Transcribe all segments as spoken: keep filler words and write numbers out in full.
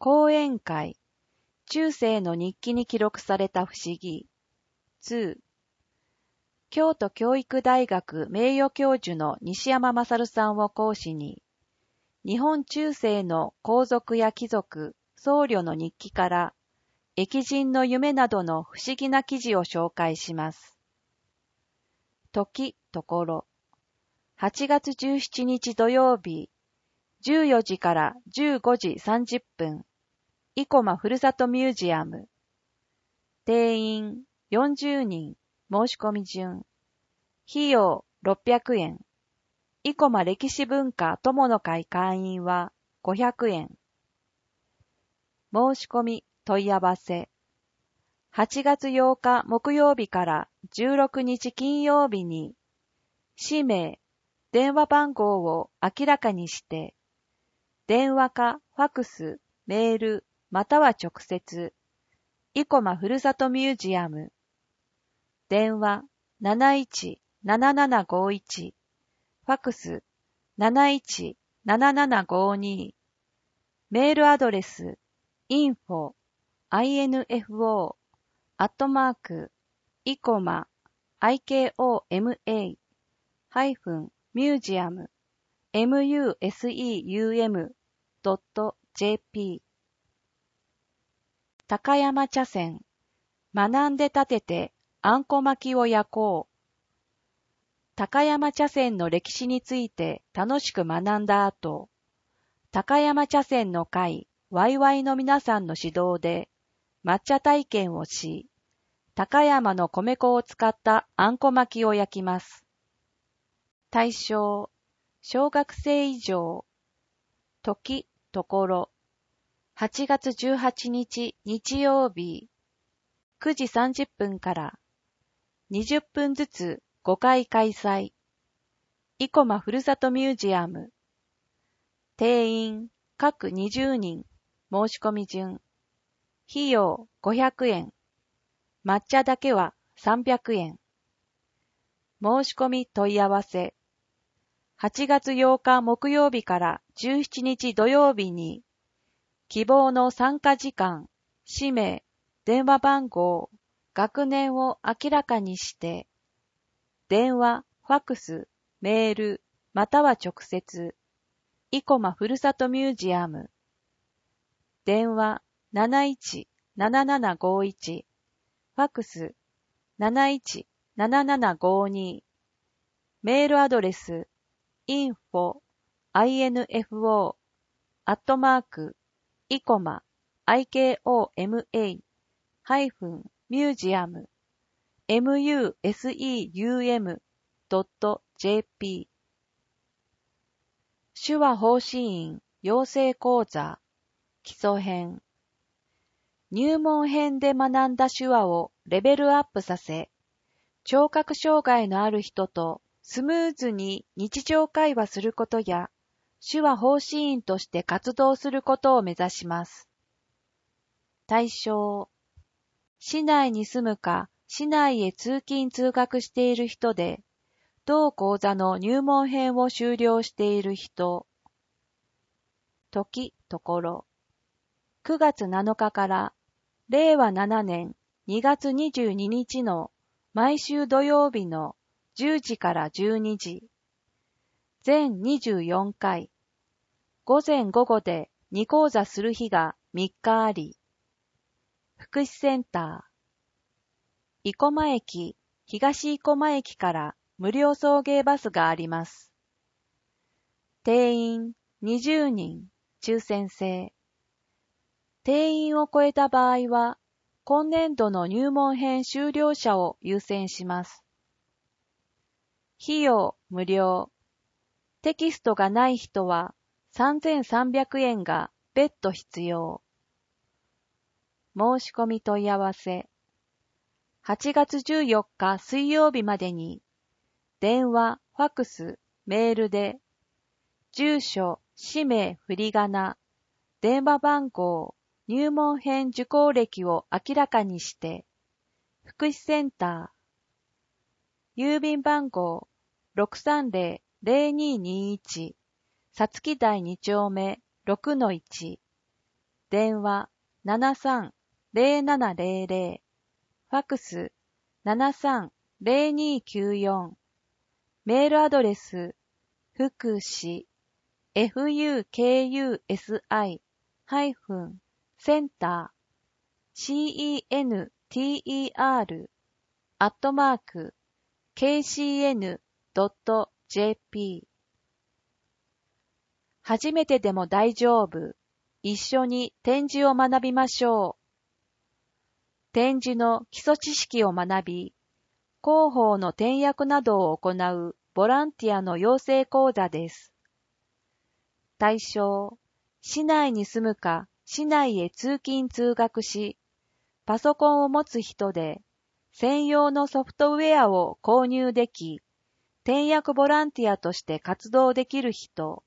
講演会、中世の日記に記録された不思議。に、京都教育大学名誉教授の西山勝さんを講師に、日本中世の皇族や貴族、僧侶の日記から、疫人の夢などの不思議な記事を紹介します。時、ところ。はちがつじゅうしちにち土曜日、じゅうよじからじゅうごじさんじゅっぷん、生駒ふるさとミュージアム。定員よんじゅうにん、申し込み順。費用ろっぴゃくえん。生駒歴史文化友の会会員はごひゃくえん。申し込み問い合わせ。はちがつようか木曜日からじゅうろくにち金曜日に、氏名、電話番号を明らかにして、電話かファクス、メール、または直接、生駒ふるさとミュージアム。電話なないちななななごいち、ファクスなないちななななごに、メールアドレス インフォ アイエヌエフオー アットマークイコマ アイケーオーエムエー ハイフンミュージアム ミュージアム ドット ジェーピー。 高山茶筅、学んで立ててあんこ巻きを焼こう。高山茶筅の歴史について楽しく学んだ後、高山茶筅の会ワイワイの皆さんの指導で抹茶体験をし、高山の米粉を使ったあんこ巻きを焼きます。対象、小学生以上。時、ところ。はちがつじゅうはちにち日曜日、くじさんじゅっぷんからにじゅっぷんずつごかい開催。生駒ふるさとミュージアム。定員各にじゅうにん、申し込み順。費用ごひゃくえん。抹茶だけはさんびゃくえん。申し込み問い合わせ。はちがつようか木曜日からじゅうしちにち土曜日に、希望の参加時間、氏名、電話番号、学年を明らかにして、電話、ファクス、メール、または直接、生駒ふるさとミュージアム。電話なないちななななごいち、ファクスなないちななななごに、メールアドレス インフォ アイエヌエフオー アットマークイコマ アイケーオーエムエー ハイフンミュージアム ミュージアム ドット ジェーピー。手話奉仕員養成講座基礎編。入門編で学んだ手話をレベルアップさせ、聴覚障害のある人とスムーズに日常会話することや、手話奉仕員として活動することを目指します。対象、市内に住むか市内へ通勤通学している人で、同講座の入門編を修了している人。時、ところ。くがつなのかかられいわななねんにがつにじゅうににちの毎週土曜日のじゅうじからじゅうにじ。全にじゅうよんかい。午前午後でに講座する日がみっかあり。福祉センター。生駒駅、東生駒駅から無料送迎バスがあります。定員にじゅうにん、抽選制。定員を超えた場合は、今年度の入門編修了者を優先します。費用無料。テキストがない人はさんぜんさんびゃくえんが別途必要。申し込み問い合わせ。はちがつじゅうよっか水曜日までに、電話、ファクス、メールで、住所、氏名、振り仮名、電話番号、入門編受講歴を明らかにして、福祉センター、郵便番号 ろくさんぜろぜろにーにーいち、さつき台にちょうめ ろくのいち、 電話 ななさんゼロななゼロゼロ、ファックス ななさんゼロにきゅうよん、メールアドレス福祉 フユーケーユーエスアイ ハイフンセンター シーイーエヌティーイーアール アットマーク ケーシーエヌドットジェーピー。 初めてでも大丈夫。一緒に点字を学びましょう。点字の基礎知識を学び、広報の点訳などを行うボランティアの養成講座です。対象、市内に住むか市内へ通勤通学し、パソコンを持つ人で、専用のソフトウェアを購入でき、点訳ボランティアとして活動できる人。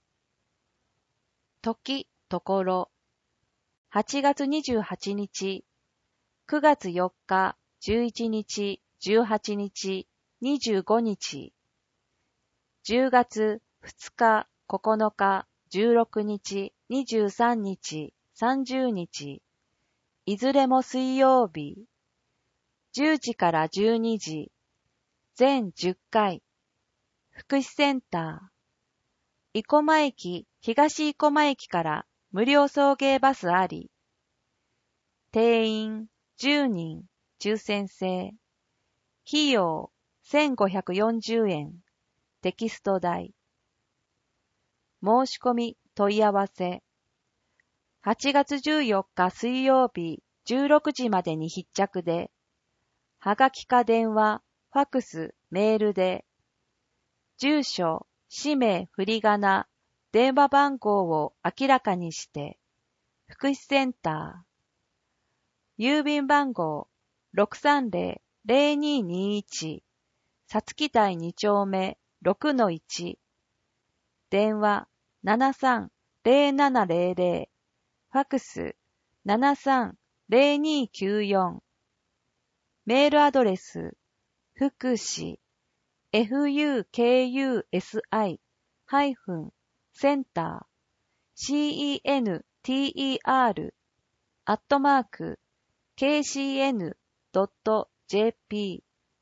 時、ところ。はちがつにじゅうはちにち、くがつよっか、じゅういちにち、じゅうはちにち、にじゅうごにち。じゅうがつふつか、ここのか、じゅうろくにち、にじゅうさんにち、さんじゅうにち。いずれも水曜日。じゅうじからじゅうにじ。全じゅっかい。福祉センター。生駒駅、東生駒駅から無料送迎バスあり。定員じゅうにん、抽選制。費用せんごひゃくよんじゅうえん。テキスト代。申し込み問い合わせ。はちがつじゅうよっか水曜日じゅうろくじまでに必着で、はがきか電話、ファックス、メールで、住所、氏名、振り仮名、電話番号を明らかにして、福祉センター、郵便番号 ろくさんゼロ ゼロにーにーいち、さつき台に丁目 ろくのいち、電話 ななさんゼロななゼロゼロ、ファックス ななさんゼロにきゅうよん、メールアドレス、福祉 フユーケーユーエスアイ ハイフンセンター シーイーエヌティーイーアール アットマーク ケーシーエヌドットジェーピー。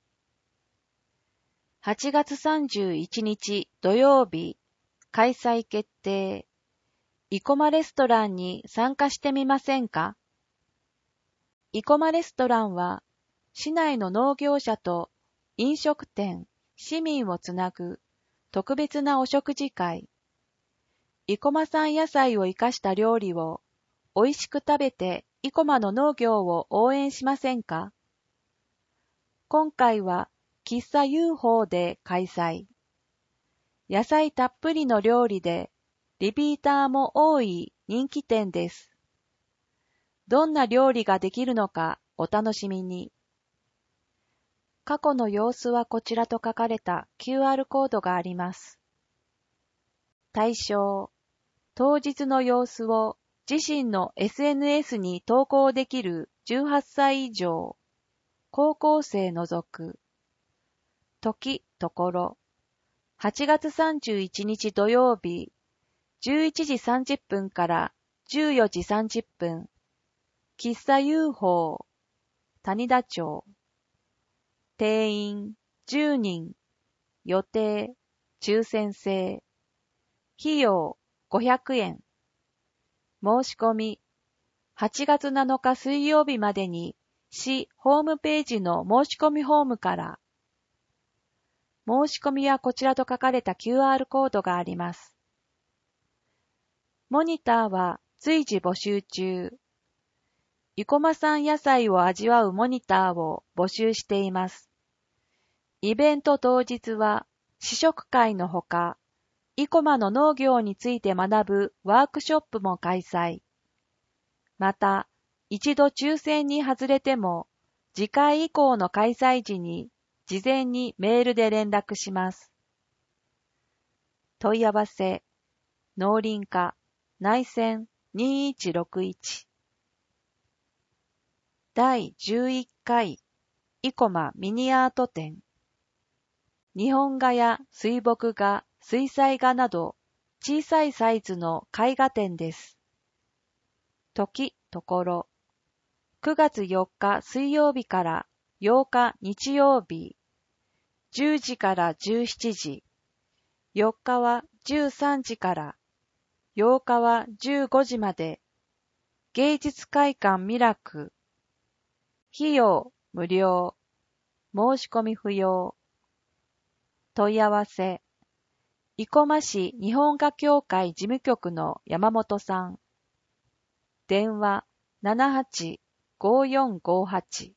はちがつさんじゅういちにち土曜日、開催決定。生駒レストランに参加してみませんか？生駒レストランは、市内の農業者と飲食店、市民をつなぐ特別なお食事会。生駒産野菜を生かした料理を美味しく食べて生駒の農業を応援しませんか？今回は喫茶 ユーフォー で開催。野菜たっぷりの料理でリピーターも多い人気店です。どんな料理ができるのかお楽しみに。過去の様子はこちらと書かれた キューアール コードがあります。対象、当日の様子を自身の エスエヌエス に投稿できるじゅうはっさい以上、高校生除く。時、ところ。はちがつさんじゅういちにち土曜日、じゅういちじさんじゅっぷんからじゅうよじさんじゅっぷん。喫茶 ユーフォー、谷田町。定員じゅうにん。予定、抽選制。費用ごひゃくえん。申し込み、はちがつなのか水曜日までに市ホームページの申し込みフォームから。申し込みはこちらと書かれた キューアール コードがあります。モニターは随時募集中。生駒産野菜を味わうモニターを募集しています。イベント当日は試食会のほか、生駒の農業について学ぶワークショップも開催。また、一度抽選に外れても、次回以降の開催時に事前にメールで連絡します。問い合わせ、農林課、内線にいちろくいち。だいじゅういっかい、生駒ミニアート展。日本画や水墨画、水彩画など、小さいサイズの絵画展です。時、 ところ。くがつよっか水曜日からようか日曜日、じゅうじからじゅうしちじ、よっかはじゅうさんじから、ようかはじゅうごじまで、芸術会館ミラク。費用無料。申し込み不要。問い合わせ。生駒市日本画協会事務局の山本さん。電話 ななはちごーよんごーはち。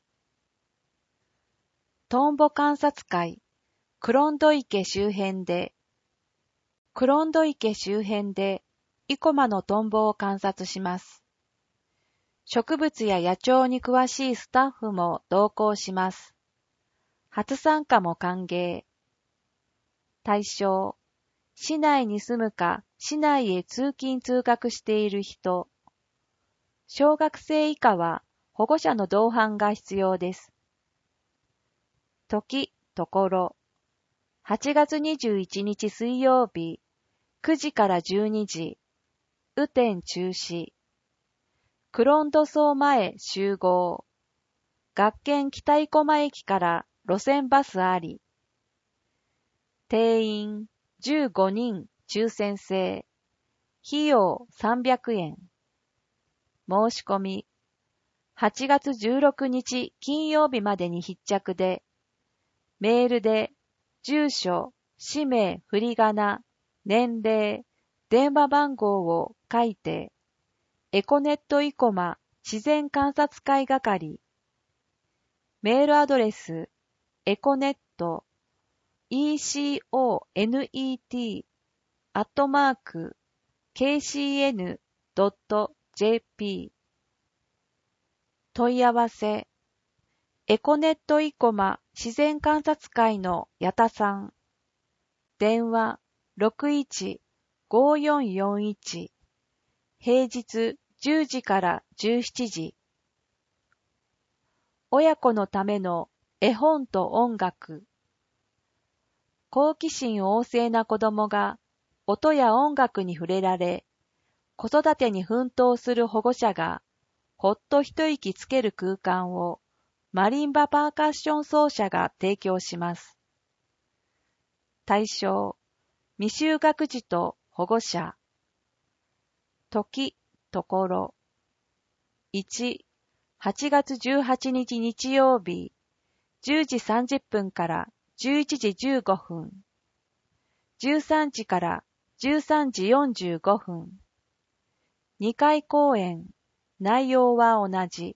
トンボ観察会、黒戸池周辺で、黒戸池周辺で生駒のトンボを観察します。植物や野鳥に詳しいスタッフも同行します。初参加も歓迎。対象、市内に住むか市内へ通勤通学している人。小学生以下は保護者の同伴が必要です。時、ところ。はちがつにじゅういちにち水曜日、くじからじゅうにじ、雨天中止。黒戸荘前集合。学研北生駒駅から路線バスあり。定員じゅうごにん抽選制。費用さんびゃくえん。申し込み。はちがつじゅうろくにち金曜日までに必着で、メールで住所、氏名、振り仮名、年齢、電話番号を書いて、エコネット生駒自然観察会係。メールアドレス、エコネット、エコネット、アットマーク、ケーシーエヌドットジェーピー。問い合わせ、エコネット生駒自然観察会の矢田さん。電話 ろくいちごーよんよんいち。平日じゅうじからじゅうしちじ。親子のための絵本と音楽。好奇心旺盛な子供が音や音楽に触れられ、子育てに奮闘する保護者がほっと一息つける空間をマリンバパーカッション奏者が提供します。対象、未就学児と保護者。時、ところ。いち、はちがつじゅうはちにち日曜日、じゅうじさんじゅっぷんからじゅういちじじゅうごふん。じゅうさんじからじゅうさんじよんじゅうごふん。にかい公演、内容は同じ。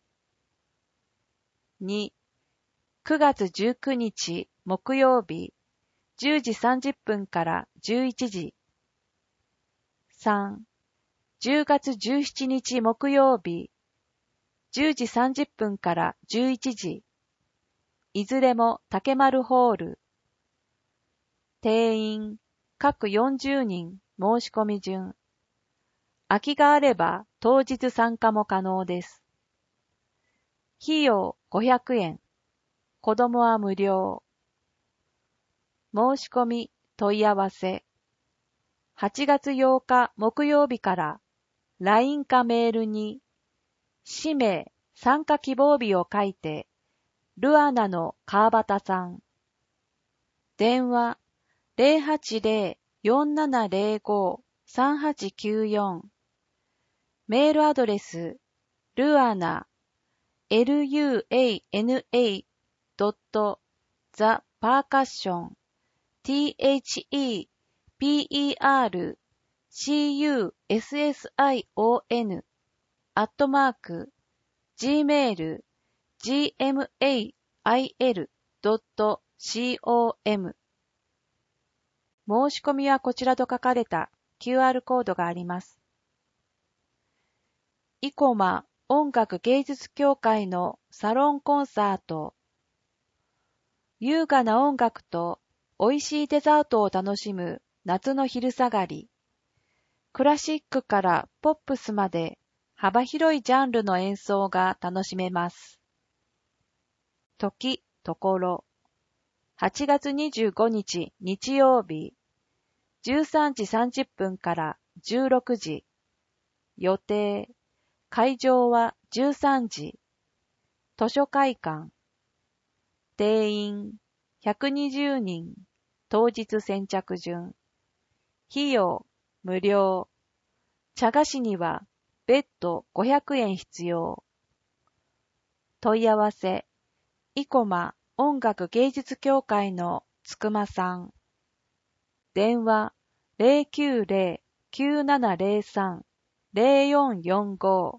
に、くがつじゅうくにち木曜日、じゅうじさんじゅっぷんからじゅういちじ。さん、じゅうがつじゅうしちにち木曜日、じゅうじさんじゅっぷんからじゅういちじ。いずれも竹丸ホール。定員、各よんじゅうにん申し込み順。空きがあれば当日参加も可能です。費用ごひゃくえん。子供は無料。申し込み、問い合わせ。はちがつようか木曜日から ライン かメールに、氏名、参加希望日を書いて、ルアナの川端さん。電話 ゼロはちゼロ よんななゼロご さんはちきゅうよん。メールアドレス、ルアナ、ルアナ ドット ザ パーカッション ティーエイチイーピーイーアールシーユーエスエスアイオーエヌ アットマーク gmail ジーエムエーアイエル ドット コム。申し込みはこちらと書かれた キューアール コードがあります。生駒音楽芸術協会のサロンコンサート。優雅な音楽と美味しいデザートを楽しむ夏の昼下がり。クラシックからポップスまで幅広いジャンルの演奏が楽しめます。時、ところ。はちがつにじゅうごにち日曜日、じゅうさんじさんじゅっぷんからじゅうろくじ。予定、 会場はじゅうさんじ。図書会館。定員ひゃくにじゅうにん。当日先着順。費用無料。茶菓子には別途ごひゃくえん必要。問い合わせ、生駒音楽芸術協会のつくまさん。電話 ゼロきゅうゼロ きゅうななゼロさん ゼロよんよんご。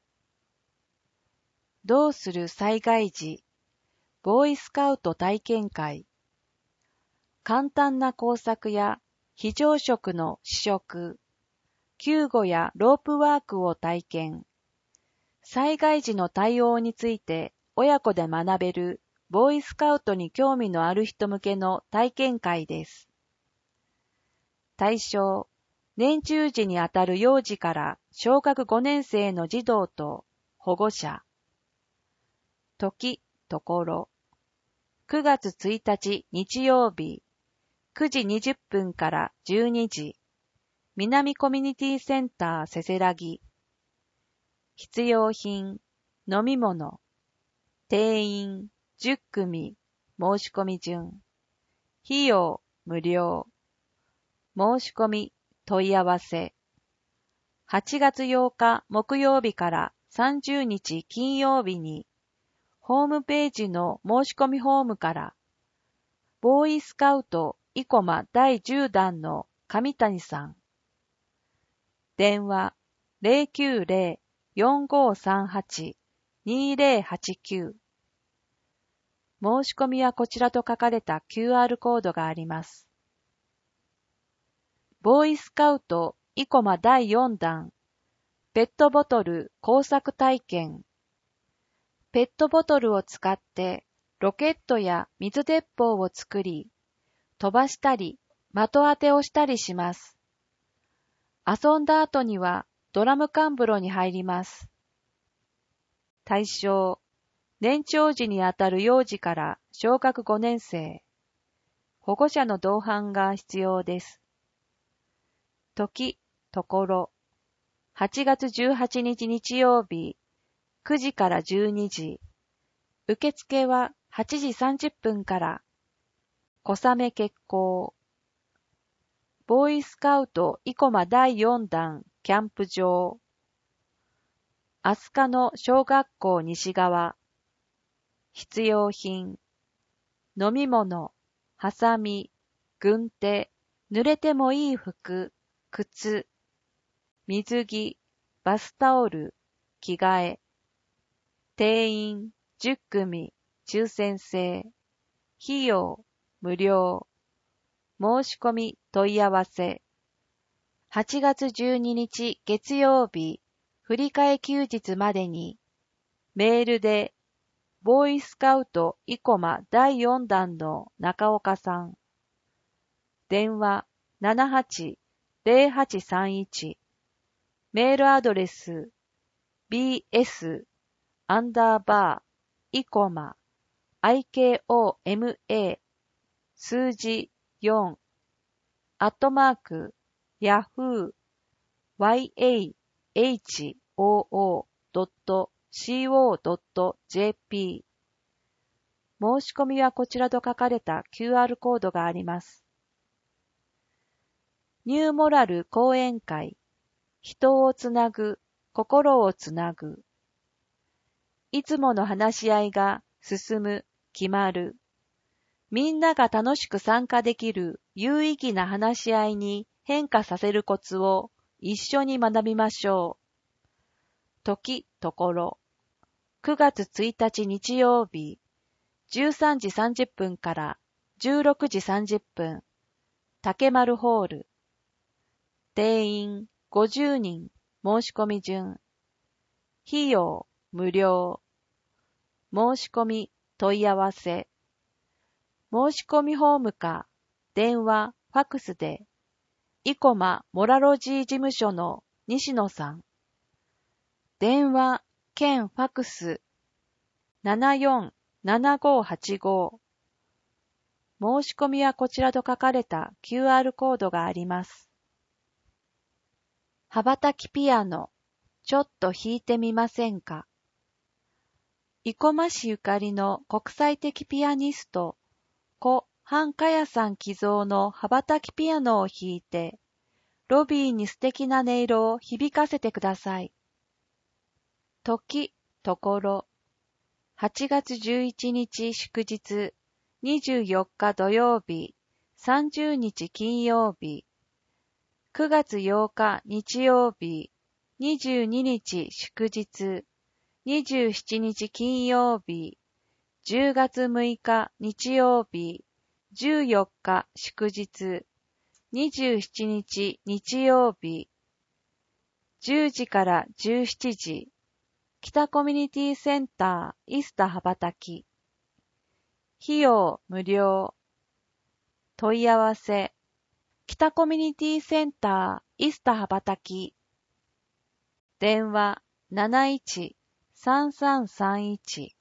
どうする災害時、ボーイスカウト体験会。簡単な工作や非常食の試食、救護やロープワークを体験。災害時の対応について親子で学べるボーイスカウトに興味のある人向けの体験会です。対象、年中時にあたる幼児から小学ごねん生の児童と保護者。時、ところ。くがつついたち日曜日、くじにじゅっぷんからじゅうにじ、南コミュニティセンターせせらぎ。必要品、飲み物。定員じゅっくみ、申し込み順。費用無料。申し込み問い合わせ。はちがつようか木曜日からさんじゅうにち金曜日に、ホームページの申し込みフォームから、ボーイスカウト生駒だいじゅうだんの上谷さん。電話 ゼロきゅうゼロ よんごさんはち にゼロはちきゅう。申し込みはこちらと書かれた キューアール コードがあります。ボーイスカウト生駒だいよんだん、ペットボトル工作体験。ペットボトルを使ってロケットや水鉄砲を作り、飛ばしたり的当てをしたりします。遊んだ後にはドラム缶風呂に入ります。対象、年長時にあたる幼児から小学ごねん生。保護者の同伴が必要です。時、ところ。はちがつじゅうはちにち日曜日、くじからじゅうにじ。受付ははちじさんじゅっぷんから。小雨決行。ボーイスカウト生駒だいよんだんキャンプ場。飛鳥の小学校西側。必要品。飲み物、ハサミ、軍手、濡れてもいい服、靴。水着、バスタオル、着替え。定員じゅっくみ、抽選制。費用無料。申し込み問い合わせ。はちがつじゅうににち月曜日、振り替え休日までに、メールで、ボーイスカウト生駒だいよんだんの中岡さん。電話ななはち ゼロはちさんいち。メールアドレス bs アンダーバー生駒 ikoma 数字よんアットマーク ヤフー ヤホー ドット コドット ジェーピー。申し込みはこちらと書かれた キューアール コードがあります。ニューモラル講演会。人をつなぐ、心をつなぐ。いつもの話し合いが進む、決まる。みんなが楽しく参加できる有意義な話し合いに変化させるコツを一緒に学びましょう。時、ところ。くがつついたち日曜日、じゅうさんじさんじゅっぷんからじゅうろくじさんじゅっぷん、竹丸ホール。定員ごじゅうにん、申し込み順。費用無料。申し込み問い合わせ。申し込みフォームか、電話、ファクスで、生駒モラロジー事務所の西野さん。電話兼ファクスななよんななごはちご。申し込みはこちらと書かれた キューアール コードがあります。羽ばたきピアノ。 ちょっと弾いてみませんか。生駒市ゆかりの国際的ピアニスト、故半華屋さん寄贈の羽ばたきピアノを弾いて、ロビーに素敵な音色を響かせてください。時、ところ、はちがつじゅういちにち祝日、にじゅうよっか土曜日、さんじゅうにち金曜日、くがつようか日曜日、にじゅうににち祝日、にじゅうしちにち金曜日、じゅうがつむいか日曜日、じゅうよっか祝日、にじゅうしちにち日曜日、じゅうじからじゅうしちじ、北コミュニティセンターイスタ羽ばたき。費用無料。問い合わせ。北コミュニティセンターイスタ羽ばたき。電話 なないちさんさんさんいち。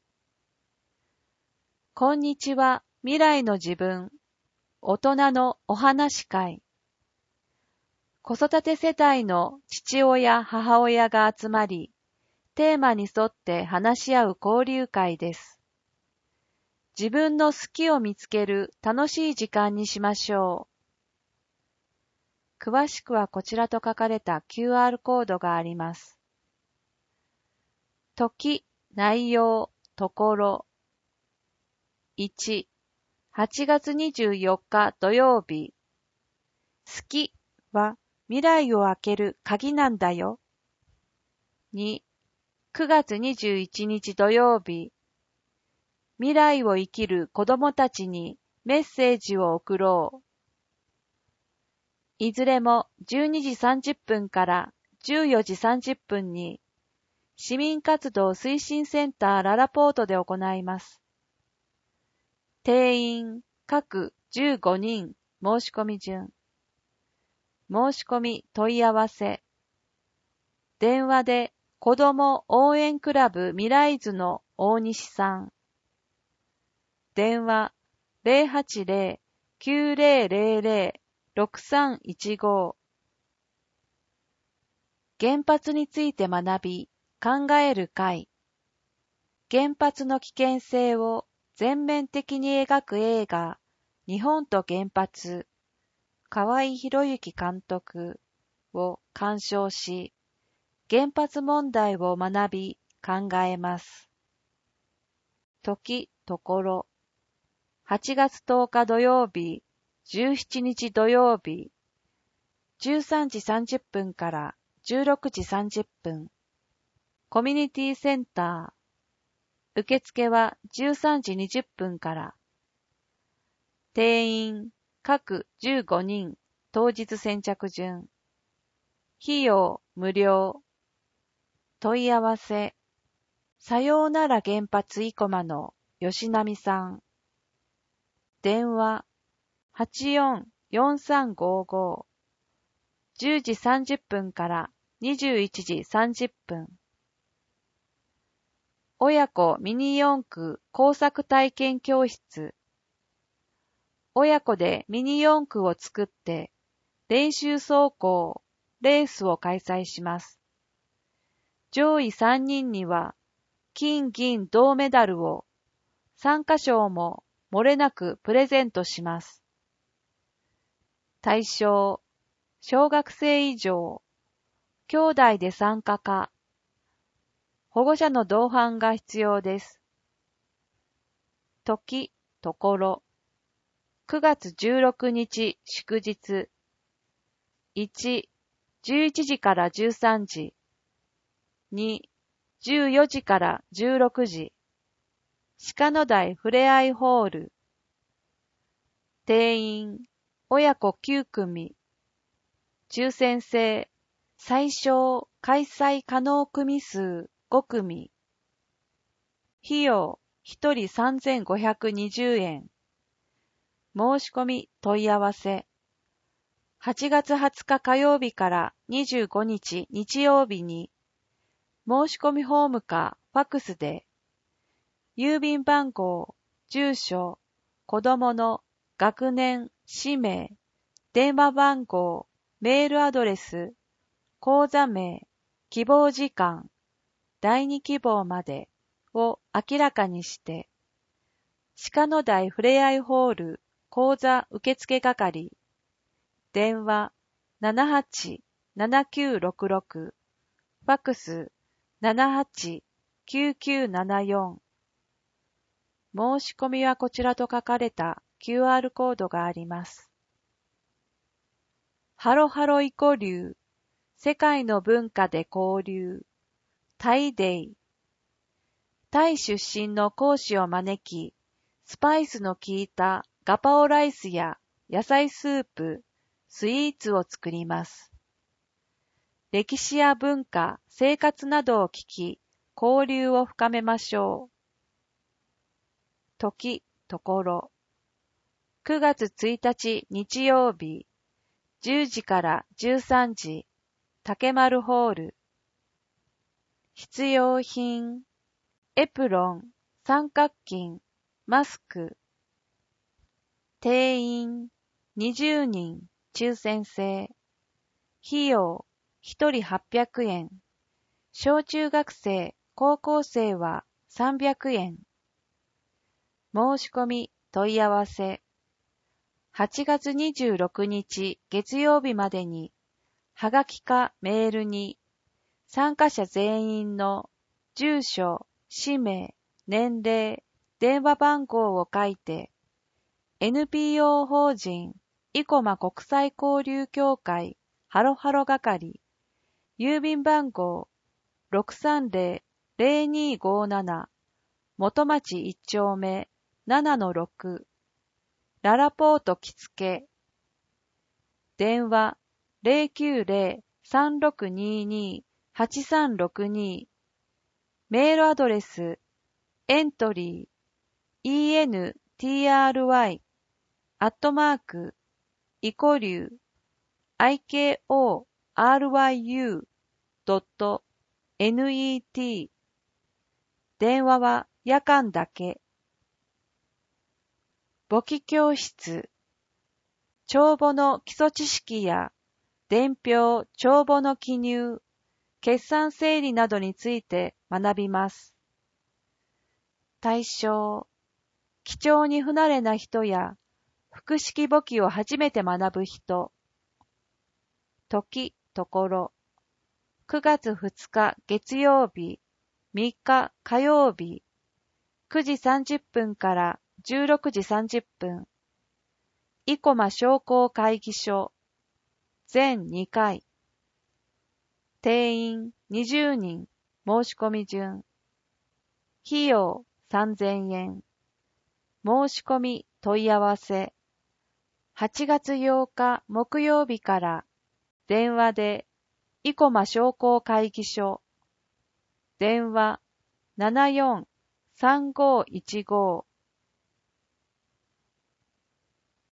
こんにちは、未来の自分。大人のお話会。子育て世帯の父親、母親が集まり、テーマに沿って話し合う交流会です。自分の好きを見つける楽しい時間にしましょう。詳しくはこちらと書かれた キューアール コードがあります。時、内容、ところ。いち、はちがつにじゅうよっか土曜日。好きは未来を開ける鍵なんだよ。に、くがつにじゅういちにち土曜日。未来を生きる子供たちにメッセージを送ろう。いずれもじゅうにじさんじゅっぷんからじゅうよじさんじゅっぷんに市民活動推進センターララポートで行います。定員各じゅうごにん申し込み順。申し込み問い合わせ。電話で子ども応援クラブ未来図の大西さん。電話 ゼロはちゼロ きゅうゼロゼロゼロ ろくさんいちご。原発について学び、考える会。原発の危険性を全面的に描く映画、日本と原発、河合博之監督を鑑賞し、原発問題を学び、考えます。時、ところ。はちがつとおか土曜日、じゅうしちにち土曜日、じゅうさんじさんじゅっぷんからじゅうろくじさんじゅっぷん。コミュニティセンター。受付はじゅうさんじにじゅっぷんから。定員、各じゅうごにん、当日先着順。費用、無料。問い合わせ。さようなら原発生駒の吉波さん。電話 はちよんよんさんごご。じゅうじさんじゅっぷんからにじゅういちじさんじゅっぷん。親子ミニ四駆工作体験教室。親子でミニ四駆を作って練習走行、レースを開催します。上位さんにんには金銀銅メダルを、参加賞も漏れなくプレゼントします。対象、小学生以上、兄弟で参加か、保護者の同伴が必要です。時、ところ。くがつじゅうろくにち祝日。いち、じゅういちじからじゅうさんじ。に、じゅうよじからじゅうろくじ。鹿野台ふれあいホール。定員、親子きゅうくみ。抽選制、最小開催可能組数ごくみ。費用、ひとりさんぜんごひゃくにじゅうえん。申し込み問い合わせ。はちがつはつか火曜日からにじゅうごにち日曜日に、申し込みフォームかファックスで、郵便番号、住所、子供の学年、氏名、電話番号、メールアドレス、口座名、 希望時間、だいに希望までを明らかにして、鹿野台ふれあいホール講座受付係、電話 ななはちななきゅうろくろく、ファックス ななはちきゅうきゅうななよん。申し込みはこちらと書かれた キューアール コードがあります。ハロハロイコ流、世界の文化で交流、タイデイ。タイ出身の講師を招き、スパイスの効いたガパオライスや野菜スープ、スイーツを作ります。歴史や文化、生活などを聞き、交流を深めましょう。時、ところ。くがつついたち日曜日、じゅうじからじゅうさんじ、竹丸ホール。必要品、エプロン、三角巾、マスク。定員、にじゅうにん、抽選制。費用、ひとりはっぴゃくえん。小中学生、高校生はさんびゃくえん。申し込み、問い合わせ。はちがつにじゅうろくにち月曜日までに、はがきかメールに、参加者全員の住所、氏名、年齢、電話番号を書いて、エヌピーオー 法人生駒国際交流協会ハロハロ係、郵便番号 ろくさんぜろぜろにーごーなな 元町いち丁目 ななのろく、ララポート着付。電話 ゼロきゅうゼロ さんろくにーにー はちさんろくにー。メールアドレス、エントリー、イーエヌティーアールワイ、アットマーク、イコリュー、アイケーオーアールワイユー ドット ネット。電話は夜間だけ。簿記教室。帳簿の基礎知識や、伝票、帳簿の記入、決算整理などについて学びます。対象。記帳に不慣れな人や、複式簿記を初めて学ぶ人。時、ところ。くがつふつか月曜日、みっか火曜日、くじさんじゅっぷんからじゅうろくじさんじゅっぷん。生駒商工会議所。全にかい。定員にじゅうにん。申し込み順。費用さんぜんえん。申し込み問い合わせ。はちがつようか木曜日から電話で生駒商工会議所。電話 ななよんさんごいちご